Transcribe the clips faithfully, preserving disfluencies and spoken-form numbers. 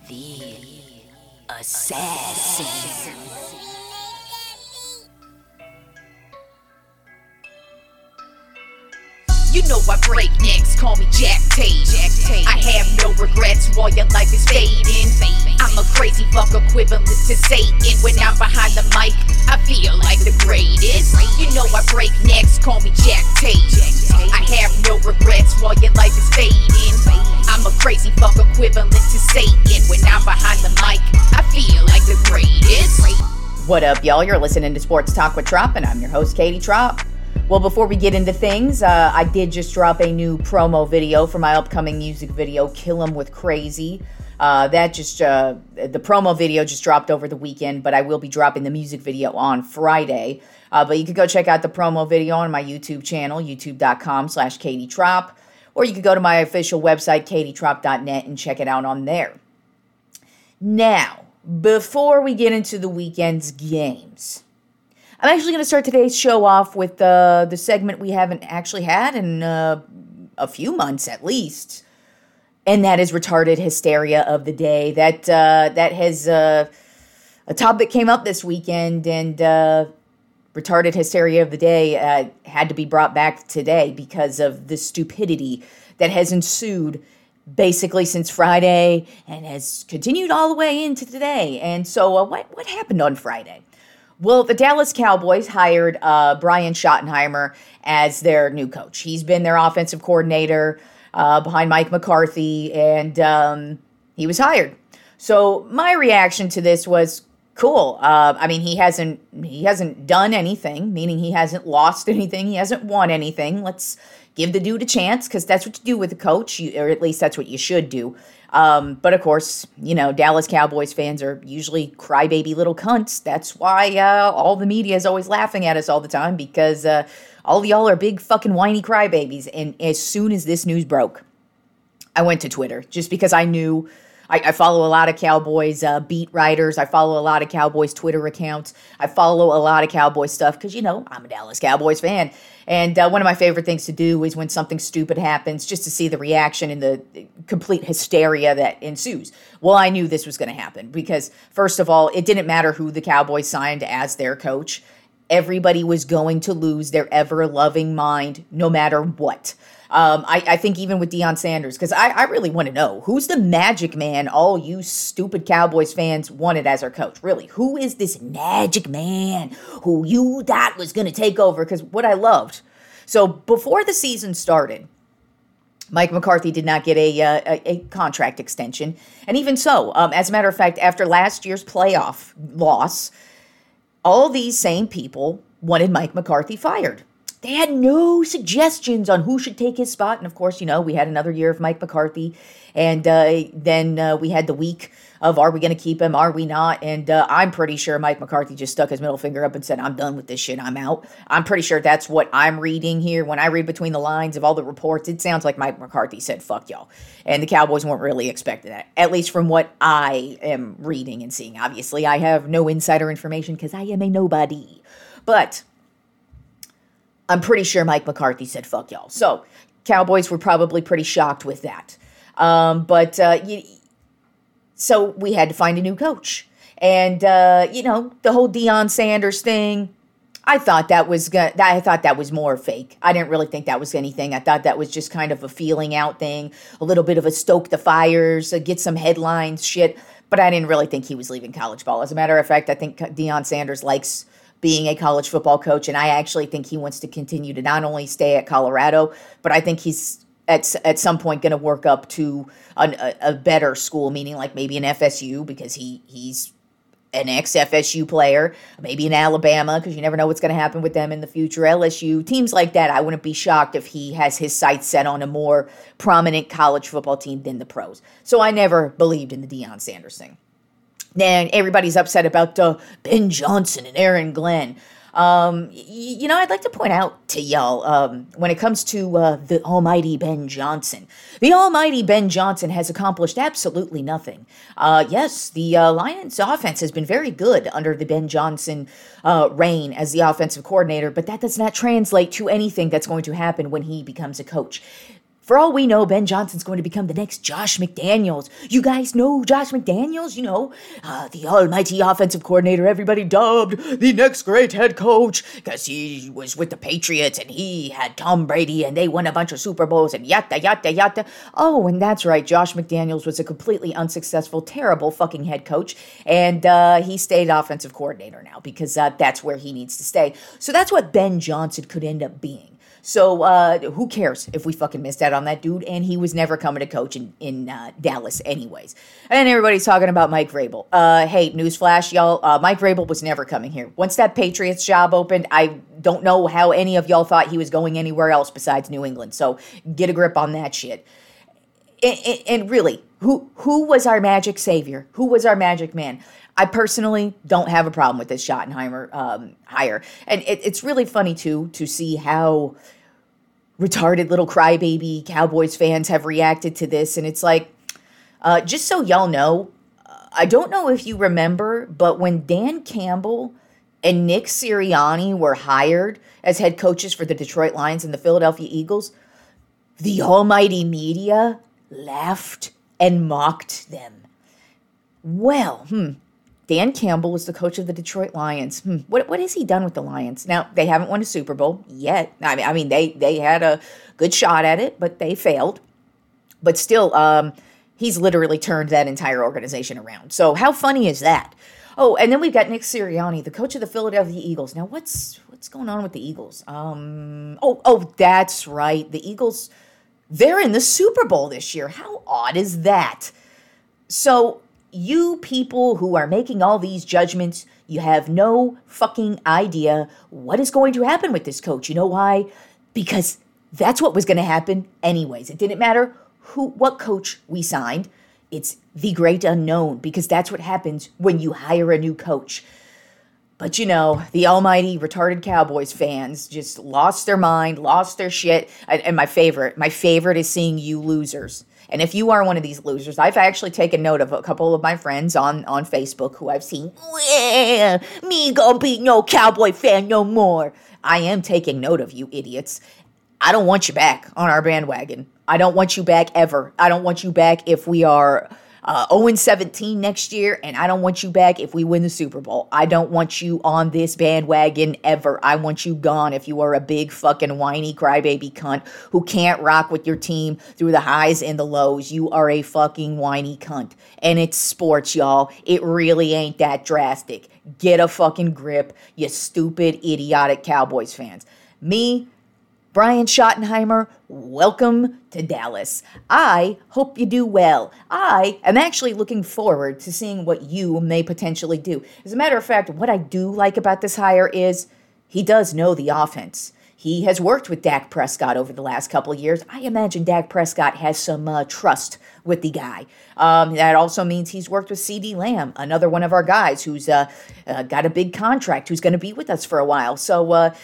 The Assassin. You know I break necks, call me Jack Tate. I have no regrets while your life is fading. I'm a crazy fuck equivalent to Satan. When I'm behind the mic, I feel like the greatest. You know I break necks, call me Jack Tate. I have no regrets while your life is fading. I'm a crazy fuck equivalent to Satan. When I'm behind the mic, I feel like the greatest. What up, y'all? You're listening to Sports Talk with Trop, and I'm your host, Katie Trop. Well, before we get into things, uh, I did just drop a new promo video for my upcoming music video, Kill 'Em With Crazy. Uh, that just, uh, the promo video just dropped over the weekend, but I will be dropping the music video on Friday. Uh, but you could go check out the promo video on my YouTube channel, youtube.com slash Katie Trop, or you could go to my official website, katie trop dot net, and check it out on there. Now, before we get into the weekend's games, I'm actually going to start today's show off with uh, the segment we haven't actually had in uh, a few months at least, and that is retarded hysteria of the day. That uh, that has uh, a topic came up this weekend, and uh, retarded hysteria of the day uh, had to be brought back today because of the stupidity that has ensued basically since Friday and has continued all the way into today. And so, uh, what what happened on Friday? Well, the Dallas Cowboys hired uh, Brian Schottenheimer as their new coach. He's been their offensive coordinator uh, behind Mike McCarthy, and um, he was hired. So my reaction to this was cool. Uh, I mean, he hasn't he hasn't done anything, meaning he hasn't lost anything. He hasn't won anything. Let's give the dude a chance, because that's what you do with a coach, you, or at least that's what you should do. Um, but of course, you know, Dallas Cowboys fans are usually crybaby little cunts. That's why uh, all the media is always laughing at us all the time, because uh, all of y'all are big fucking whiny crybabies. And as soon as this news broke, I went to Twitter just because I knew I, I follow a lot of Cowboys uh, beat writers. I follow a lot of Cowboys Twitter accounts. I follow a lot of Cowboys stuff because, you know, I'm a Dallas Cowboys fan. And uh, one of my favorite things to do is when something stupid happens, just to see the reaction and the complete hysteria that ensues. Well, I knew this was going to happen because, first of all, it didn't matter who the Cowboys signed as their coach. Everybody was going to lose their ever-loving mind no matter what. Um, I, I think even with Deion Sanders, because I, I really want to know, who's the magic man all you stupid Cowboys fans wanted as our coach? Really, who is this magic man who you thought was going to take over? Because what I loved, so before the season started, Mike McCarthy did not get a, uh, a, a contract extension. And even so, um, as a matter of fact, after last year's playoff loss, all these same people wanted Mike McCarthy fired. They had no suggestions on who should take his spot. And of course, you know, we had another year of Mike McCarthy. And uh, then uh, we had the week of, are we going to keep him? Are we not? And uh, I'm pretty sure Mike McCarthy just stuck his middle finger up and said, I'm done with this shit. I'm out. I'm pretty sure that's what I'm reading here. When I read between the lines of all the reports, it sounds like Mike McCarthy said, fuck y'all. And the Cowboys weren't really expecting that, at least from what I am reading and seeing. Obviously, I have no insider information because I am a nobody. But I'm pretty sure Mike McCarthy said, fuck y'all. So Cowboys were probably pretty shocked with that. Um, but, uh, you, so we had to find a new coach. And, uh, you know, the whole Deion Sanders thing, I thought that was go- I thought that was more fake. I didn't really think that was anything. I thought that was just kind of a feeling out thing, a little bit of a stoke the fires, uh, get some headlines shit. But I didn't really think he was leaving college ball. As a matter of fact, I think Deion Sanders likes being a college football coach, and I actually think he wants to continue to not only stay at Colorado, but I think he's at at some point going to work up to an, a, a better school, meaning like maybe an F S U, because he he's an ex-F S U player, maybe in Alabama, because you never know what's going to happen with them in the future, L S U, teams like that. I wouldn't be shocked if he has his sights set on a more prominent college football team than the pros. So I never believed in the Deion Sanders thing. Then everybody's upset about uh, Ben Johnson and Aaron Glenn. Um, y- you know, I'd like to point out to y'all, um, when it comes to uh, the almighty Ben Johnson, the almighty Ben Johnson has accomplished absolutely nothing. Uh, yes, the uh, Lions offense has been very good under the Ben Johnson uh, reign as the offensive coordinator, but that does not translate to anything that's going to happen when he becomes a coach. For all we know, Ben Johnson's going to become the next Josh McDaniels. You guys know Josh McDaniels? You know, uh, the almighty offensive coordinator everybody dubbed the next great head coach because he was with the Patriots and he had Tom Brady and they won a bunch of Super Bowls and yada, yada, yada. Oh, and that's right. Josh McDaniels was a completely unsuccessful, terrible fucking head coach. And uh, he stayed offensive coordinator now because uh, that's where he needs to stay. So that's what Ben Johnson could end up being. So uh, who cares if we fucking missed out on that dude? And he was never coming to coach in, in uh, Dallas anyways. And everybody's talking about Mike Vrabel. Uh, hey, newsflash, y'all. Uh, Mike Vrabel was never coming here. Once that Patriots job opened, I don't know how any of y'all thought he was going anywhere else besides New England. So get a grip on that shit. And, and, and really, who who was our magic savior? Who was our magic man? I personally don't have a problem with this Schottenheimer um, hire. And it, it's really funny, too, to see how retarded little crybaby Cowboys fans have reacted to this. And it's like, uh, just so y'all know, I don't know if you remember, but when Dan Campbell and Nick Sirianni were hired as head coaches for the Detroit Lions and the Philadelphia Eagles, the almighty media laughed and mocked them. Well, hmm. Dan Campbell was the coach of the Detroit Lions. Hmm. What what has he done with the Lions? Now, they haven't won a Super Bowl yet. I mean, I mean they, they had a good shot at it, but they failed. But still, um, he's literally turned that entire organization around. So how funny is that? Oh, and then we've got Nick Sirianni, the coach of the Philadelphia Eagles. Now, what's what's going on with the Eagles? Um, oh, oh, that's right. The Eagles, they're in the Super Bowl this year. How odd is that? So you people who are making all these judgments, you have no fucking idea what is going to happen with this coach. You know why? Because that's what was going to happen anyways. It didn't matter who, what coach we signed. It's the great unknown because that's what happens when you hire a new coach. But you know, the almighty retarded Cowboys fans just lost their mind, lost their shit. And my favorite, my favorite is seeing you losers. And if you are one of these losers, I've actually taken note of a couple of my friends on, on Facebook who I've seen, well, me gonna be no Cowboy fan no more. I am taking note of you idiots. I don't want you back on our bandwagon. I don't want you back ever. I don't want you back if we are uh, oh and seventeen next year, and I don't want you back if we win the Super Bowl. I don't want you on this bandwagon ever. I want you gone if you are a big fucking whiny crybaby cunt who can't rock with your team through the highs and the lows. You are a fucking whiny cunt. And it's sports, y'all. It really ain't that drastic. Get a fucking grip, you stupid, idiotic Cowboys fans. Me, Brian Schottenheimer, welcome to Dallas. I hope you do well. I am actually looking forward to seeing what you may potentially do. As a matter of fact, what I do like about this hire is he does know the offense. He has worked with Dak Prescott over the last couple of years. I imagine Dak Prescott has some uh, trust with the guy. Um, that also means he's worked with CeeDee Lamb, another one of our guys who's uh, uh, got a big contract, who's going to be with us for a while. So, uh,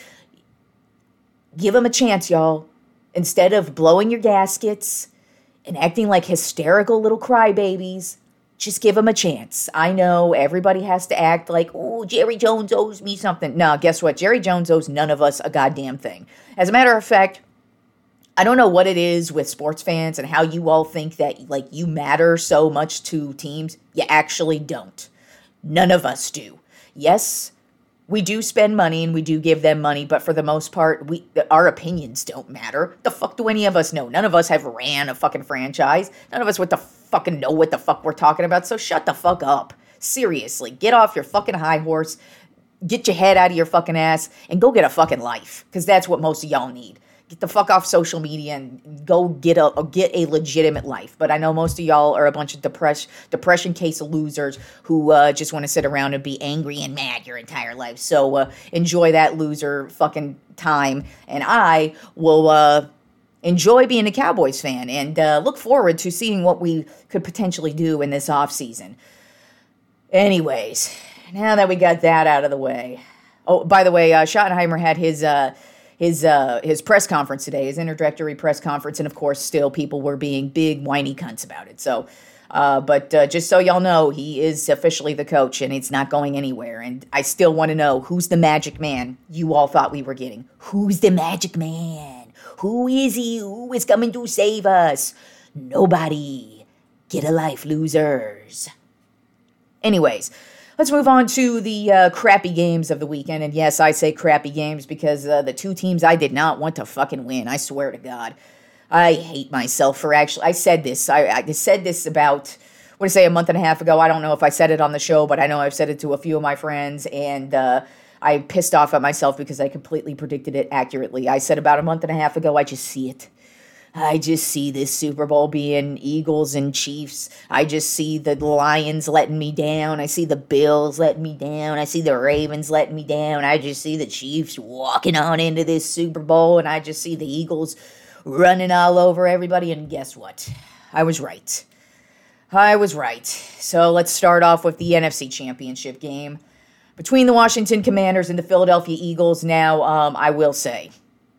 give him a chance, y'all. Instead of blowing your gaskets and acting like hysterical little crybabies, just give him a chance. I know everybody has to act like, oh, Jerry Jones owes me something. No, guess what? Jerry Jones owes none of us a goddamn thing. As a matter of fact, I don't know what it is with sports fans and how you all think that, like, you matter so much to teams. You actually don't. None of us do. Yes, we do spend money and we do give them money, but for the most part, we our opinions don't matter. The fuck do any of us know? None of us have ran a fucking franchise. None of us what the fucking know what the fuck we're talking about, so shut the fuck up. Seriously, get off your fucking high horse, get your head out of your fucking ass, and go get a fucking life, because that's what most of y'all need. Get the fuck off social media and go get a get a legitimate life. But I know most of y'all are a bunch of depress, depression case losers who uh, just want to sit around and be angry and mad your entire life. So uh, enjoy that loser fucking time. And I will uh, enjoy being a Cowboys fan and uh, look forward to seeing what we could potentially do in this offseason. Anyways, now that we got that out of the way. Oh, by the way, uh, Schottenheimer had his... Uh, His uh, his press conference today, his introductory press conference, and of course, still people were being big whiny cunts about it. So, uh, but uh, just so y'all know, he is officially the coach, and it's not going anywhere. And I still want to know who's the magic man you all thought we were getting. Who's the magic man? Who is he? Who is coming to save us? Nobody. Get a life, losers. Anyways, let's move on to the uh, crappy games of the weekend. And yes, I say crappy games because uh, the two teams I did not want to fucking win. I swear to God. I hate myself for actually... I said this. I, I said this about... what did I say, a month and a half ago. I don't know if I said it on the show, but I know I've said it to a few of my friends, and uh, I pissed off at myself because I completely predicted it accurately. I said about a month and a half ago, I just see it. I just see this Super Bowl being Eagles and Chiefs. I just see the Lions letting me down. I see the Bills letting me down. I see the Ravens letting me down. I just see the Chiefs walking on into this Super Bowl, and I just see the Eagles running all over everybody, and guess what? I was right. I was right. So let's start off with the N F C Championship game between the Washington Commanders and the Philadelphia Eagles. Now, um, I will say,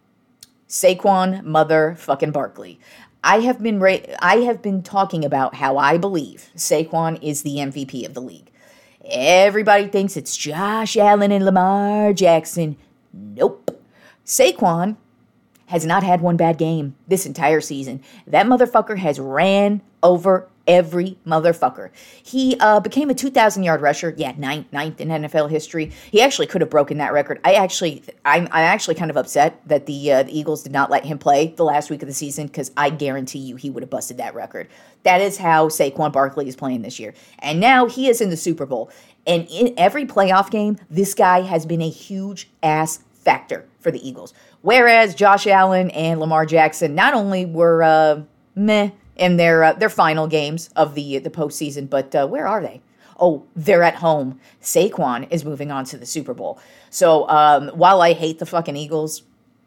Saquon motherfucking Barkley. I have been ra- I have been talking about how I believe Saquon is the M V P of the league. Everybody thinks it's Josh Allen and Lamar Jackson. Nope. Saquon has not had one bad game this entire season. That motherfucker has ran over every motherfucker. He uh, became a two thousand yard rusher. Yeah, ninth, ninth in N F L history. He actually could have broken that record. I actually, I'm, I'm actually kind of upset that the, uh, the Eagles did not let him play the last week of the season because I guarantee you he would have busted that record. That is how Saquon Barkley is playing this year. And now he is in the Super Bowl. And in every playoff game, this guy has been a huge ass factor for the Eagles. Whereas Josh Allen and Lamar Jackson not only were uh, meh, in their uh, their final games of the the postseason, but uh, where are they? Oh, they're at home. Saquon is moving on to the Super Bowl. So um, while I hate the fucking Eagles,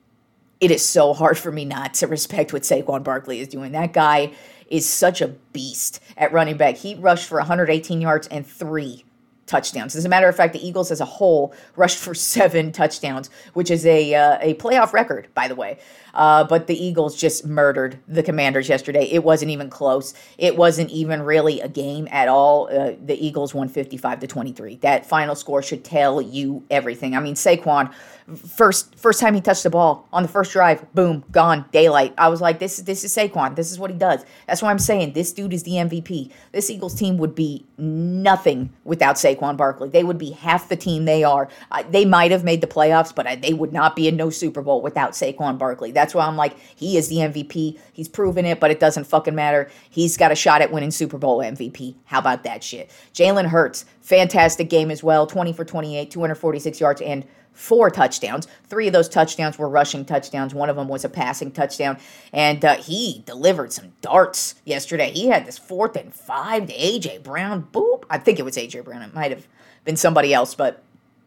it is so hard for me not to respect what Saquon Barkley is doing. That guy is such a beast at running back. He rushed for one hundred eighteen yards and three touchdowns. As a matter of fact, the Eagles as a whole rushed for seven touchdowns, which is a uh, a playoff record, by the way. Uh, but the Eagles just murdered the Commanders yesterday. It wasn't even close. It wasn't even really a game at all. Uh, the Eagles won fifty-five to twenty-three. That final score should tell you everything. I mean, Saquon, first first time he touched the ball on the first drive, boom, gone, daylight. I was like, this is this is Saquon. This is what he does. That's why I'm saying this dude is the M V P. This Eagles team would be nothing without Saquon Barkley. They would be half the team they are. Uh, they might have made the playoffs, but I, they would not be in no Super Bowl without Saquon Barkley. That's why I'm like, he is the M V P. He's proven it, but it doesn't fucking matter. He's got a shot at winning Super Bowl M V P. How about that shit? Jalen Hurts, fantastic game as well. twenty for twenty-eight, two hundred forty-six yards, and four touchdowns. Three of those touchdowns were rushing touchdowns. One of them was a passing touchdown. And uh, he delivered some darts yesterday. He had this fourth and five to A J Brown. Boop. I think it was A J Brown. It might have been somebody else, but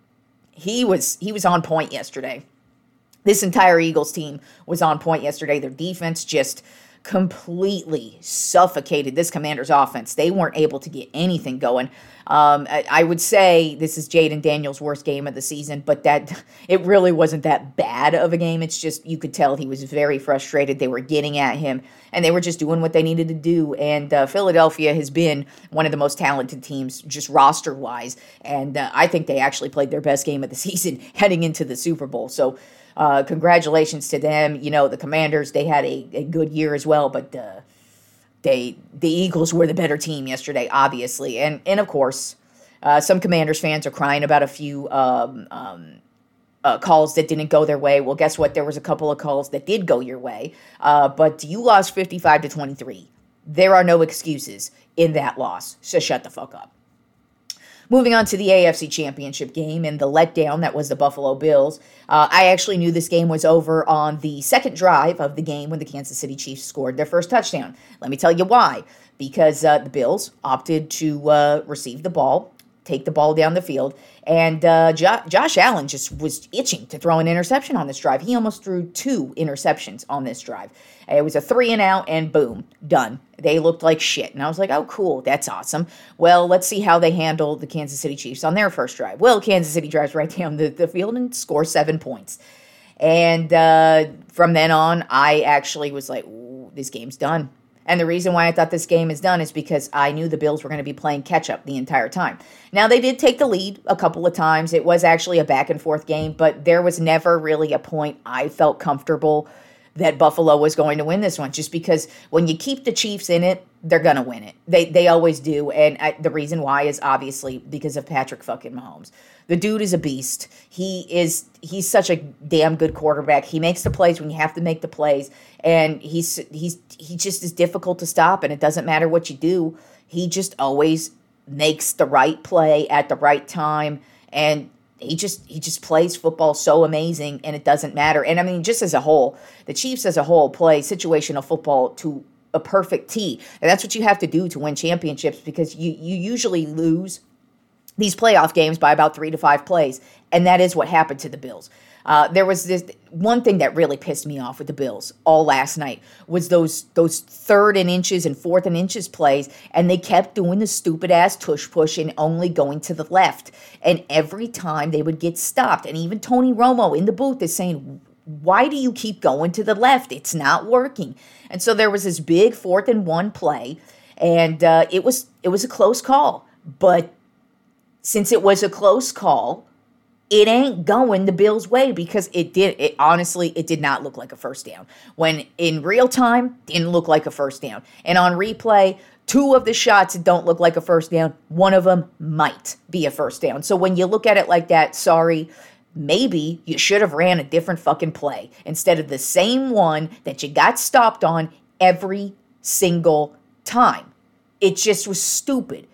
he was he was on point yesterday. This entire Eagles team was on point yesterday. Their defense just completely suffocated this Commanders offense. They weren't able to get anything going. Um, I, I would say this is Jaden Daniels' worst game of the season, but that it really wasn't that bad of a game. It's just you could tell he was very frustrated. They were getting at him, and they were just doing what they needed to do. And uh, Philadelphia has been one of the most talented teams, just roster-wise, and uh, I think they actually played their best game of the season heading into the Super Bowl. So Uh, congratulations to them. You know, the Commanders, they had a, a good year as well, but uh, they the Eagles were the better team yesterday, obviously. And, and of course, uh, some Commanders fans are crying about a few um, um, uh, calls that didn't go their way. Well, guess what? There was a couple of calls that did go your way, uh, but you lost fifty-five to twenty-three. There are no excuses in that loss, so shut the fuck up. Moving on to the A F C Championship game and the letdown that was the Buffalo Bills. Uh, I actually knew this game was over on the second drive of the game when the Kansas City Chiefs scored their first touchdown. Let me tell you why. Because uh, the Bills opted to uh, receive the ball, take the ball down the field, and uh, jo- Josh Allen just was itching to throw an interception on this drive. He almost threw two interceptions on this drive. It was a three and out, and boom, done. They looked like shit. And I was like, oh, cool, that's awesome. Well, let's see how they handle the Kansas City Chiefs on their first drive. Well, Kansas City drives right down the, the field and scores seven points. And uh, from then on, I actually was like, ooh, this game's done. And the reason why I thought this game is done is because I knew the Bills were going to be playing catch-up the entire time. Now, they did take the lead a couple of times. It was actually a back-and-forth game, but there was never really a point I felt comfortable that Buffalo was going to win this one, just because when you keep the Chiefs in it, they're going to win it. They they always do. And I, the reason why is obviously because of Patrick fucking Mahomes. The dude is a beast. He is he's such a damn good quarterback. He makes the plays when you have to make the plays, and he's he's he just is difficult to stop, and it doesn't matter what you do. He just always makes the right play at the right time, and He just he just plays football so amazing, and it doesn't matter. And I mean, just as a whole, the Chiefs as a whole play situational football to a perfect tee. And that's what you have to do to win championships, because you, you usually lose these playoff games by about three to five plays. And that is what happened to the Bills. Uh, there was this one thing that really pissed me off with the Bills all last night was those those third and inches and fourth and inches plays, and they kept doing the stupid ass tush push and only going to the left. And every time they would get stopped, and even Tony Romo in the booth is saying, "Why do you keep going to the left? It's not working." And so there was this big fourth and one play, and uh, it was it was a close call. But since it was a close call, it ain't going the Bills' way, because it did. It honestly, it did not look like a first down. When in real time, didn't look like a first down. And on replay, two of the shots don't look like a first down. One of them might be a first down. So when you look at it like that, sorry, maybe you should have ran a different fucking play instead of the same one that you got stopped on every single time. It just was stupid.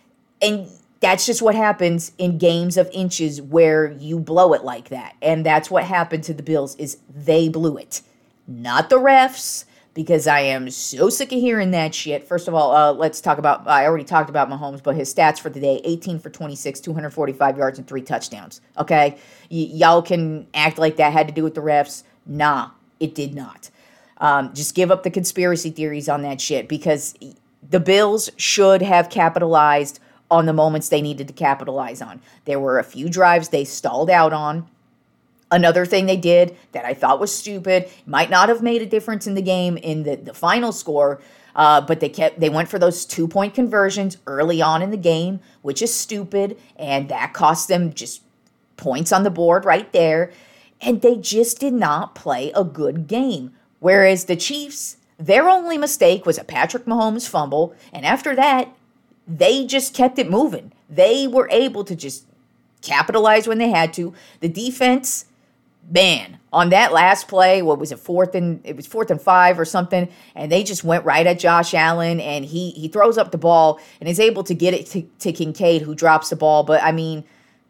And that's just what happens in games of inches where you blow it like that. And that's what happened to the Bills, is they blew it. Not the refs, because I am so sick of hearing that shit. First of all, uh, let's talk about, I already talked about Mahomes, but his stats for the day, eighteen for twenty-six, two hundred forty-five yards and three touchdowns. Okay? Y- y'all can act like that had to do with the refs. Nah, it did not. Um, just give up the conspiracy theories on that shit, because the Bills should have capitalized on the moments they needed to capitalize on. There were a few drives they stalled out on. Another thing they did that I thought was stupid, might not have made a difference in the game in the, the final score, uh, but they kept they went for those two-point conversions early on in the game, which is stupid, and that cost them just points on the board right there. And they just did not play a good game. Whereas the Chiefs, their only mistake was a Patrick Mahomes fumble, and after that, they just kept it moving. They were able to just capitalize when they had to. The defense, man, on that last play, what was it, fourth and it was fourth and five or something, and they just went right at Josh Allen, and he he throws up the ball and is able to get it to, to Kincaid, who drops the ball. But I mean,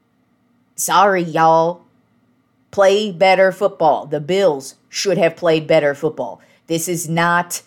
sorry, y'all, play better football. The Bills should have played better football. This is not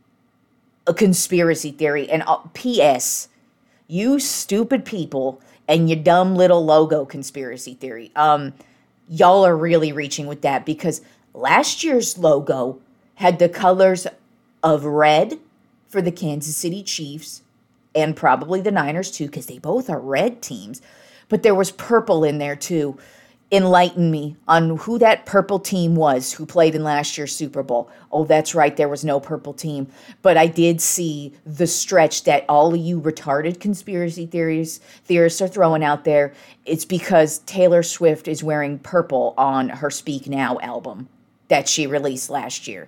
a conspiracy theory. And uh, P S You stupid people and your dumb little logo conspiracy theory. Um, y'all are really reaching with that, because last year's logo had the colors of red for the Kansas City Chiefs and probably the Niners too, because they both are red teams. But there was purple in there too. Enlighten me on who that purple team was who played in last year's Super Bowl. Oh, that's right, there was no purple team. But I did see the stretch that all of you retarded conspiracy theories theorists are throwing out there. It's because Taylor Swift is wearing purple on her Speak Now album that she released last year.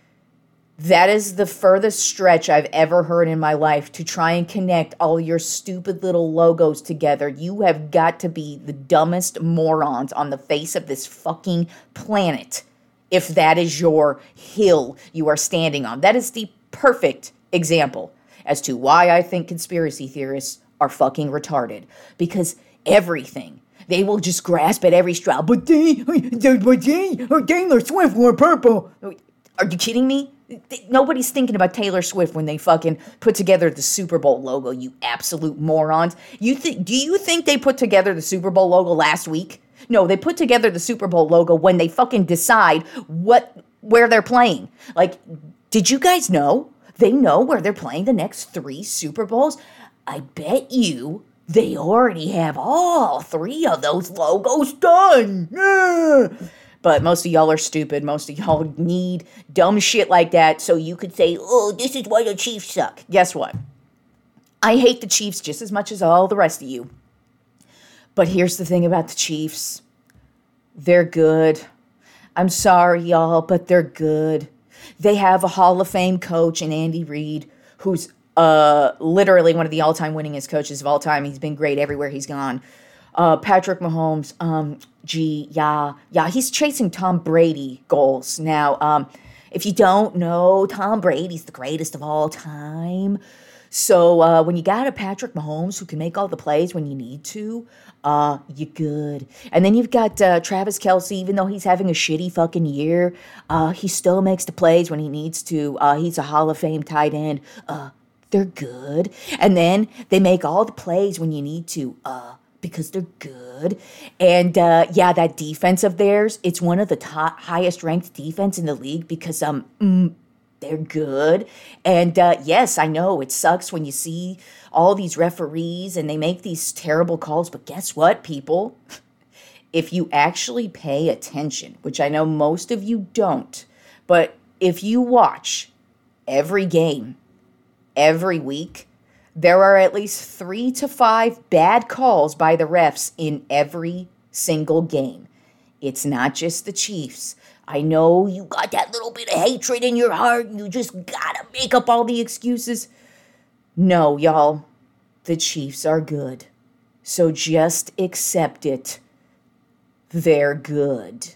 That is the furthest stretch I've ever heard in my life, to try and connect all your stupid little logos together. You have got to be the dumbest morons on the face of this fucking planet if that is your hill you are standing on. That is the perfect example as to why I think conspiracy theorists are fucking retarded. Because everything, they will just grasp at every straw. But they, but they, Taylor Swift wore purple. Are you kidding me? Nobody's thinking about Taylor Swift when they fucking put together the Super Bowl logo, you absolute morons. You think? Do you think they put together the Super Bowl logo last week? No, they put together the Super Bowl logo when they fucking decide what where they're playing. Like, did you guys know? They know where they're playing the next three Super Bowls. I bet you they already have all three of those logos done. Yeah. But most of y'all are stupid. Most of y'all need dumb shit like that so you could say, oh, this is why the Chiefs suck. Guess what? I hate the Chiefs just as much as all the rest of you. But here's the thing about the Chiefs. They're good. I'm sorry, y'all, but they're good. They have a Hall of Fame coach in Andy Reid, who's uh, literally one of the all-time winningest coaches of all time. He's been great everywhere he's gone. Uh, Patrick Mahomes, um, gee, yeah, yeah, he's chasing Tom Brady goals now. Um, if you don't know, Tom Brady's the greatest of all time. So uh, when you got a Patrick Mahomes who can make all the plays when you need to, uh, you're good. And then you've got uh, Travis Kelce, even though he's having a shitty fucking year, uh, he still makes the plays when he needs to. Uh, he's a Hall of Fame tight end. Uh, they're good. And then they make all the plays when you need to, uh, because they're good. And uh, yeah, that defense of theirs, it's one of the top, highest ranked defense in the league because um, mm, they're good. And uh, yes, I know it sucks when you see all these referees and they make these terrible calls. But guess what, people? If you actually pay attention, which I know most of you don't, but if you watch every game, every week, there are at least three to five bad calls by the refs in every single game. It's not just the Chiefs. I know you got that little bit of hatred in your heart and you just gotta make up all the excuses. No, y'all, the Chiefs are good. So just accept it. They're good.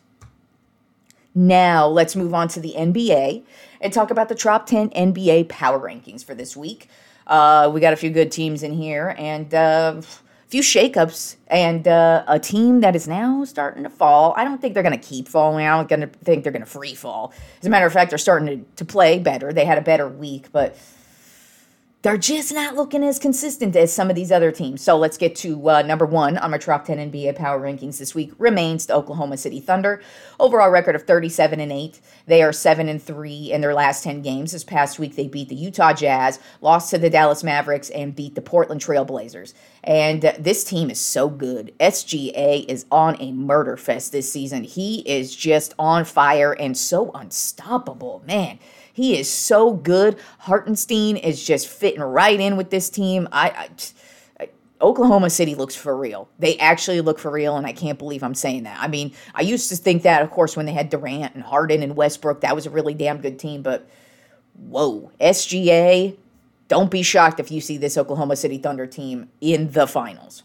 Now, let's move on to the N B A and talk about the top ten N B A power rankings for this week. Uh, we got a few good teams in here and uh, a few shakeups and uh, a team that is now starting to fall. I don't think they're going to keep falling. I don't gonna think they're going to free fall. As a matter of fact, they're starting to, to play better. They had a better week, but they're just not looking as consistent as some of these other teams. So let's get to uh, number one on my top ten N B A power rankings this week remains the Oklahoma City Thunder. Overall record of thirty-seven and eight. They are seven and three in their last ten games. This past week they beat the Utah Jazz, lost to the Dallas Mavericks, and beat the Portland Trail Blazers. And uh, this team is so good. S G A is on a murder fest this season. He is just on fire and so unstoppable, man. He is so good. Hartenstein is just fitting right in with this team. I, I, Oklahoma City looks for real. They actually look for real, and I can't believe I'm saying that. I mean, I used to think that, of course, when they had Durant and Harden and Westbrook, that was a really damn good team. But, whoa, S G A, don't be shocked if you see this Oklahoma City Thunder team in the finals.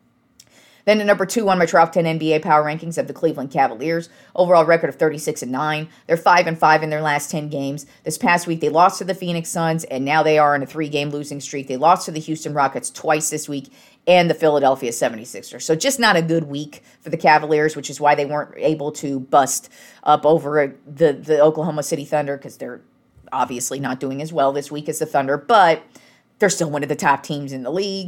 Then at number two on my top ten N B A power rankings of the Cleveland Cavaliers. Overall record of thirty-six and nine. They're five and five in their last ten games. This past week they lost to the Phoenix Suns, and now they are in a three-game losing streak. They lost to the Houston Rockets twice this week and the Philadelphia seventy-sixers. So just not a good week for the Cavaliers, which is why they weren't able to bust up over the, the Oklahoma City Thunder because they're obviously not doing as well this week as the Thunder, but they're still one of the top teams in the league.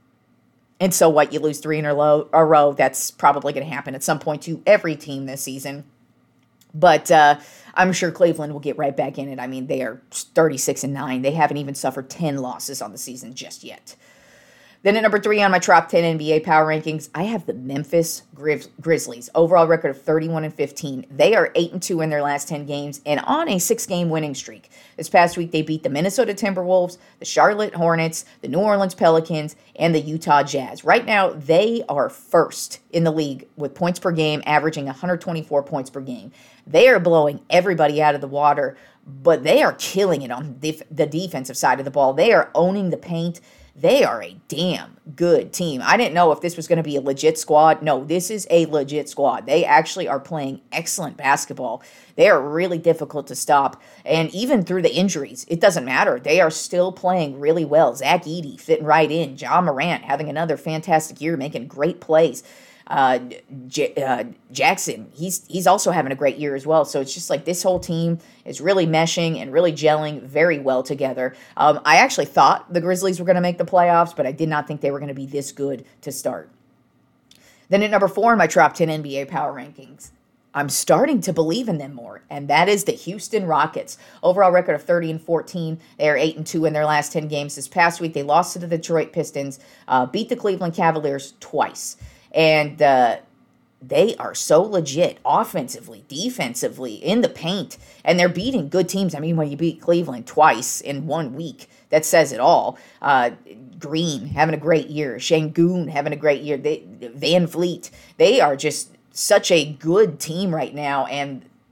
And so what, you lose three in a row, a row, that's probably going to happen at some point to every team this season. But uh, I'm sure Cleveland will get right back in it. I mean, they are thirty-six and nine. They haven't even suffered ten losses on the season just yet. Then at number three on my top ten N B A power rankings, I have the Memphis Grizz- Grizzlies. Overall record of thirty-one and fifteen. They are eight and two in their last ten games and on a six-game winning streak. This past week, they beat the Minnesota Timberwolves, the Charlotte Hornets, the New Orleans Pelicans, and the Utah Jazz. Right now, they are first in the league with points per game, averaging one hundred twenty-four points per game. They are blowing everybody out of the water, but they are killing it on the defensive side of the ball. They are owning the paint. They are a damn good team. I didn't know if this was going to be a legit squad. No, this is a legit squad. They actually are playing excellent basketball. They are really difficult to stop. And even through the injuries, it doesn't matter. They are still playing really well. Zach Edey fitting right in. Ja Morant having another fantastic year, making great plays. Uh, J- uh, Jackson, he's he's also having a great year as well. So it's just like this whole team is really meshing and really gelling very well together. Um, I actually thought the Grizzlies were going to make the playoffs, but I did not think they were going to be this good to start. Then at number four in my top ten N B A power rankings, I'm starting to believe in them more, and that is the Houston Rockets. Overall record of thirty and fourteen. They are eight and two in their last ten games. This past week, they lost to the Detroit Pistons, uh, beat the Cleveland Cavaliers twice. And uh, they are so legit offensively, defensively, in the paint. And they're beating good teams. I mean, when you beat Cleveland twice in one week, that says it all. Uh, Green having a great year. Şengün having a great year. They, Van Vliet. They are just such a good team right now. And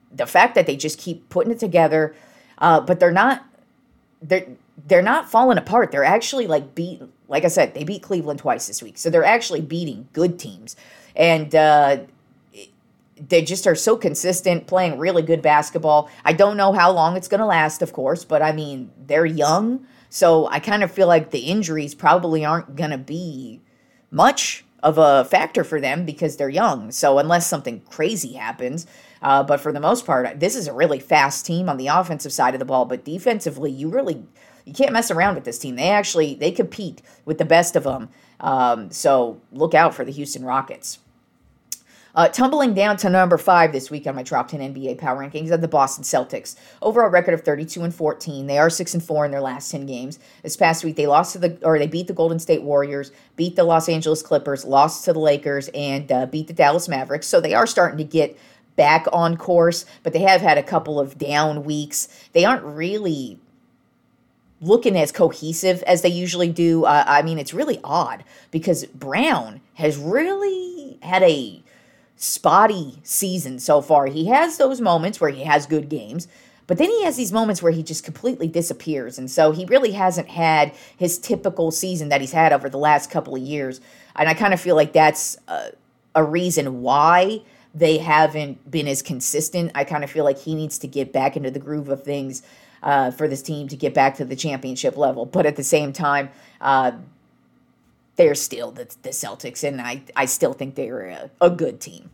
the fact that they just keep putting it together, uh, but they're not they're they're not falling apart. They're actually like beat like I said, they beat Cleveland twice this week, so they're actually beating good teams, and uh, they just are so consistent, playing really good basketball. I don't know how long it's going to last, of course, but I mean they're young, so I kind of feel like the injuries probably aren't going to be much of a factor for them because they're young. So unless something crazy happens, uh, but for the most part, this is a really fast team on the offensive side of the ball. But defensively, you really you can't mess around with this team. They actually they compete with the best of them. Um, so look out for the Houston Rockets. Uh, tumbling down to number five this week on my top ten N B A power rankings are the Boston Celtics. Overall record of thirty-two and fourteen. They are six and four in their last ten games. This past week they lost to the or they beat the Golden State Warriors, beat the Los Angeles Clippers, lost to the Lakers, and uh, beat the Dallas Mavericks. So they are starting to get back on course, but they have had a couple of down weeks. They aren't really looking as cohesive as they usually do. Uh, I mean, it's really odd because Brown has really had a spotty season so far. He has those moments where he has good games, but then he has these moments where he just completely disappears. And so he really hasn't had his typical season that he's had over the last couple of years. And I kind of feel like that's a, a reason why they haven't been as consistent. I kind of feel like he needs to get back into the groove of things uh, for this team to get back to the championship level. But at the same time, uh, they're still the, the Celtics, and I, I still think they're a, a good team.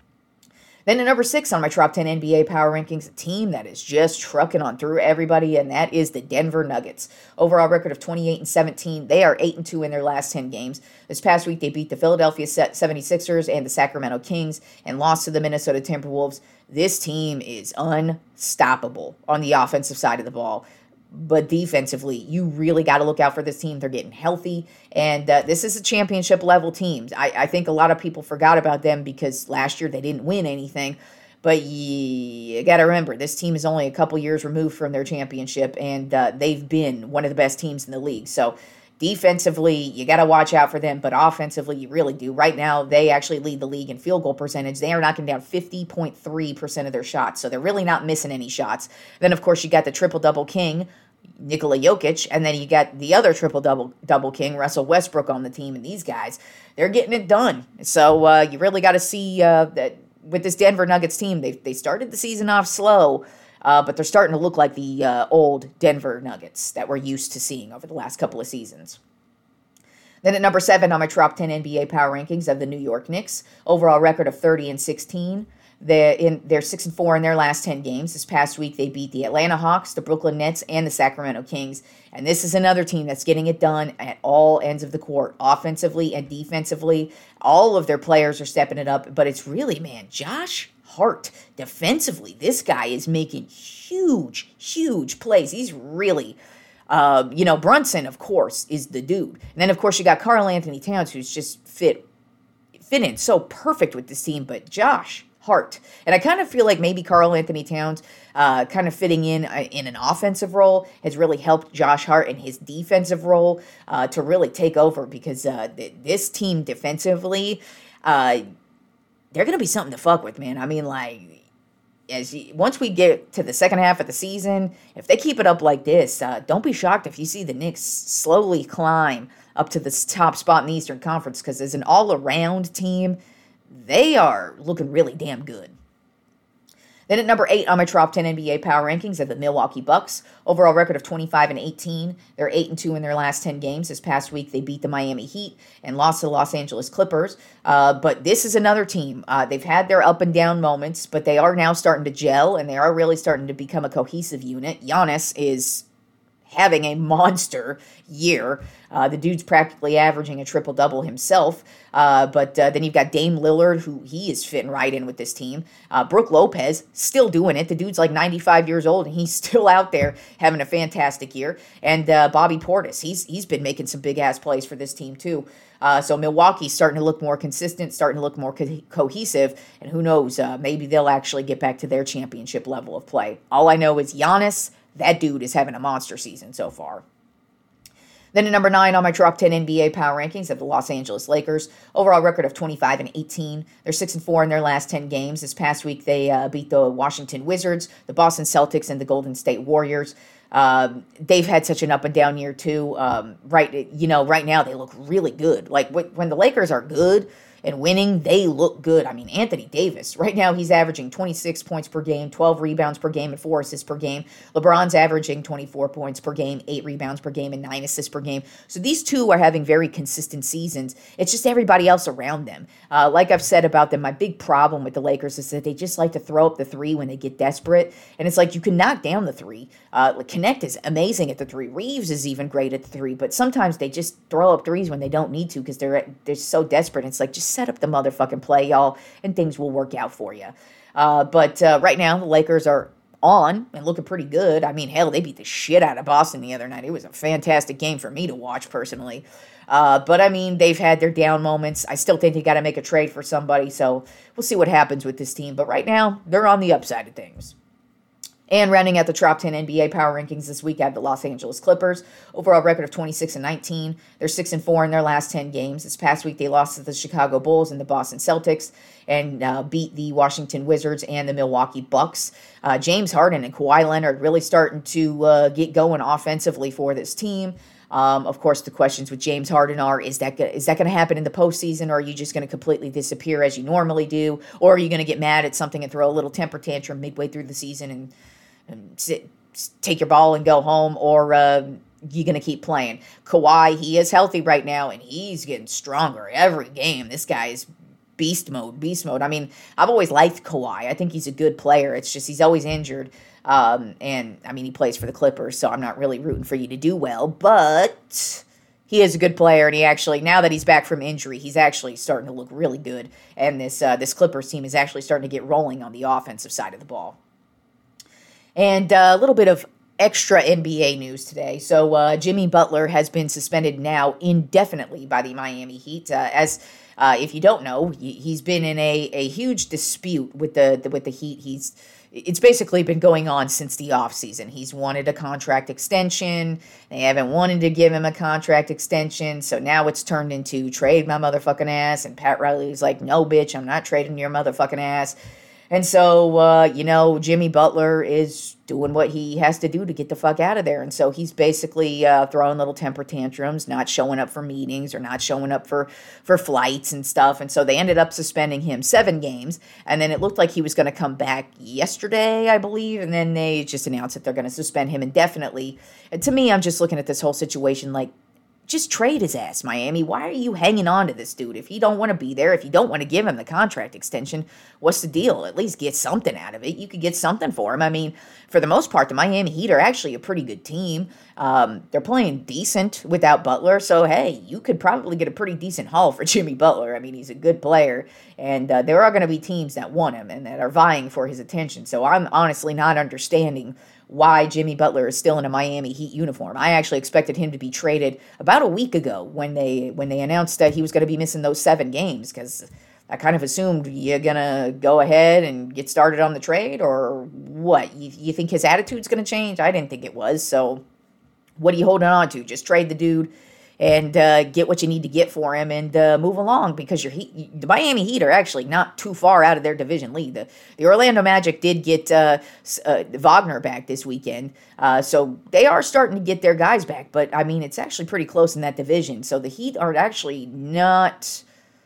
Then at number six on my top ten N B A power rankings, a team that is just trucking on through everybody, and that is the Denver Nuggets. Overall record of twenty-eight and seventeen. They are eight and two in their last ten games. This past week, they beat the Philadelphia seventy-sixers and the Sacramento Kings and lost to the Minnesota Timberwolves. This team is unstoppable on the offensive side of the ball. But defensively, you really got to look out for this team. They're getting healthy, and uh, this is a championship-level team. I, I think a lot of people forgot about them because last year they didn't win anything. But you, you got to remember, this team is only a couple years removed from their championship, and uh, they've been one of the best teams in the league. So defensively, you got to watch out for them, but offensively, you really do. Right now, they actually lead the league in field goal percentage. They are knocking down fifty point three percent of their shots, so they're really not missing any shots. Then, of course, you got the triple-double king, Nikola Jokic, and then you got the other triple-double double king, Russell Westbrook, on the team, and these guys, they're getting it done. So uh, you really got to see uh, that with this Denver Nuggets team, they they started the season off slow, uh, but they're starting to look like the uh, old Denver Nuggets that we're used to seeing over the last couple of seasons. Then at number seven on my top ten N B A power rankings of the New York Knicks, overall record of thirty and sixteen. They're, in, they're six and four in their last ten games. This past week, they beat the Atlanta Hawks, the Brooklyn Nets, and the Sacramento Kings. And this is another team that's getting it done at all ends of the court, offensively and defensively. All of their players are stepping it up, but it's really, man, Josh Hart, defensively, this guy is making huge, huge plays. He's really, uh, you know, Brunson, of course, is the dude. And then, of course, you got Karl Anthony Towns, who's just fit, fit in so perfect with this team, but Josh Hart. And I kind of feel like maybe Karl Anthony Towns uh, kind of fitting in uh, in an offensive role has really helped Josh Hart in his defensive role uh, to really take over because uh, th- this team defensively, uh, they're going to be something to fuck with, man. I mean, like, as you, once we get to the second half of the season, if they keep it up like this, uh, don't be shocked if you see the Knicks slowly climb up to the top spot in the Eastern Conference because as an all-around team, they are looking really damn good. Then at number eight on my top ten N B A power rankings are the Milwaukee Bucks. Overall record of twenty-five and eighteen. They're eight and two in their last ten games. This past week, they beat the Miami Heat and lost to the Los Angeles Clippers. Uh, but this is another team. Uh, they've had their up and down moments, but they are now starting to gel, and they are really starting to become a cohesive unit. Giannis is having a monster year. Uh, the dude's practically averaging a triple-double himself. Uh, but uh, then you've got Dame Lillard, who he is fitting right in with this team. Uh, Brook Lopez, still doing it. The dude's like ninety-five years old, and he's still out there having a fantastic year. And uh, Bobby Portis, he's he's been making some big-ass plays for this team, too. Uh, so Milwaukee's starting to look more consistent, starting to look more co- cohesive. And who knows, uh, maybe they'll actually get back to their championship level of play. All I know is Giannis, that dude is having a monster season so far. Then at number nine on my Top ten N B A power rankings of the Los Angeles Lakers. Overall record of twenty-five and eighteen. They're six and four in their last ten games. This past week, they uh, beat the Washington Wizards, the Boston Celtics, and the Golden State Warriors. Um, they've had such an up and down year too. Um, right, you know, right now they look really good. Like when the Lakers are good and winning, they look good. I mean, Anthony Davis, right now he's averaging twenty-six points per game, twelve rebounds per game, and four assists per game. LeBron's averaging twenty-four points per game, eight rebounds per game, and nine assists per game. So these two are having very consistent seasons. It's just everybody else around them. Uh, like I've said about them, my big problem with the Lakers is that they just like to throw up the three when they get desperate. And it's like you can knock down the three. Uh, Connect is amazing at the three. Reeves is even great at the three. But sometimes they just throw up threes when they don't need to because they're, they're so desperate. It's like, just set up the motherfucking play, y'all, and things will work out for you. Uh, but uh, right now, the Lakers are on and looking pretty good. I mean, hell, they beat the shit out of Boston the other night. It was a fantastic game for me to watch personally. Uh, but, I mean, they've had their down moments. I still think they got to make a trade for somebody, so we'll see what happens with this team. But right now, they're on the upside of things. And rounding out the top ten N B A power rankings this week, I have the Los Angeles Clippers. Overall record of twenty-six and nineteen. They're six and four in their last ten games. This past week, they lost to the Chicago Bulls and the Boston Celtics and uh, beat the Washington Wizards and the Milwaukee Bucks. Uh, James Harden and Kawhi Leonard really starting to uh, get going offensively for this team. Um, of course, the questions with James Harden are, is that go- is that going to happen in the postseason, or are you just going to completely disappear as you normally do? Or are you going to get mad at something and throw a little temper tantrum midway through the season and and sit, take your ball and go home, or uh, you going to keep playing? Kawhi, he is healthy right now, and he's getting stronger every game. This guy is beast mode, beast mode. I mean, I've always liked Kawhi. I think he's a good player. It's just he's always injured, um, and, I mean, he plays for the Clippers, so I'm not really rooting for you to do well, but he is a good player, and he actually, now that he's back from injury, he's actually starting to look really good, and this uh, this Clippers team is actually starting to get rolling on the offensive side of the ball. And uh, a little bit of extra N B A news today. So uh, Jimmy Butler has been suspended now indefinitely by the Miami Heat. Uh, as uh, if you don't know, he's been in a, a huge dispute with the, the with the Heat. He's it's basically been going on since the offseason. He's wanted a contract extension. They haven't wanted to give him a contract extension. So now it's turned into trade my motherfucking ass. And Pat Riley's like, no, bitch, I'm not trading your motherfucking ass. And so, uh, you know, Jimmy Butler is doing what he has to do to get the fuck out of there. And so he's basically uh, throwing little temper tantrums, not showing up for meetings or not showing up for, for flights and stuff. And so they ended up suspending him seven games. And then it looked like he was going to come back yesterday, I believe. And then they just announced that they're going to suspend him indefinitely. And to me, I'm just looking at this whole situation like, just trade his ass, Miami. Why are you hanging on to this dude? If you don't want to be there, if you don't want to give him the contract extension, what's the deal? At least get something out of it. You could get something for him. I mean, for the most part, the Miami Heat are actually a pretty good team. Um, they're playing decent without Butler. So, hey, you could probably get a pretty decent haul for Jimmy Butler. I mean, he's a good player. And uh, there are going to be teams that want him and that are vying for his attention. So I'm honestly not understanding why Jimmy Butler is still in a Miami Heat uniform. I actually expected him to be traded about a week ago when they when they announced that he was going to be missing those seven games, because I kind of assumed you're going to go ahead and get started on the trade, or what? You, you think his attitude's going to change? I didn't think it was. So what are you holding on to? Just trade the dude and uh, get what you need to get for him and uh, move along, because your Heat, the Miami Heat are actually not too far out of their division lead. The, the Orlando Magic did get uh, uh, Wagner back this weekend, uh, so they are starting to get their guys back, but, I mean, it's actually pretty close in that division, so the Heat are actually not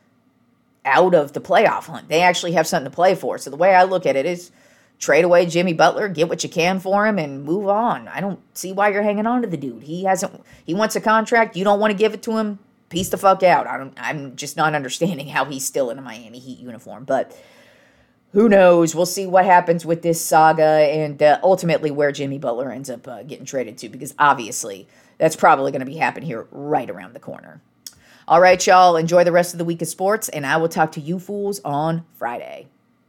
out of the playoff hunt. They actually have something to play for, so the way I look at it is trade away Jimmy Butler, get what you can for him, and move on. I don't see why you're hanging on to the dude. He hasn't. He wants a contract. You don't want to give it to him. Peace the fuck out. I don't. I'm just not understanding how he's still in a Miami Heat uniform. But who knows? We'll see what happens with this saga and uh, ultimately where Jimmy Butler ends up uh, getting traded to, because obviously that's probably going to be happening here right around the corner. All right, y'all. Enjoy the rest of the week of sports, and I will talk to you fools on Friday.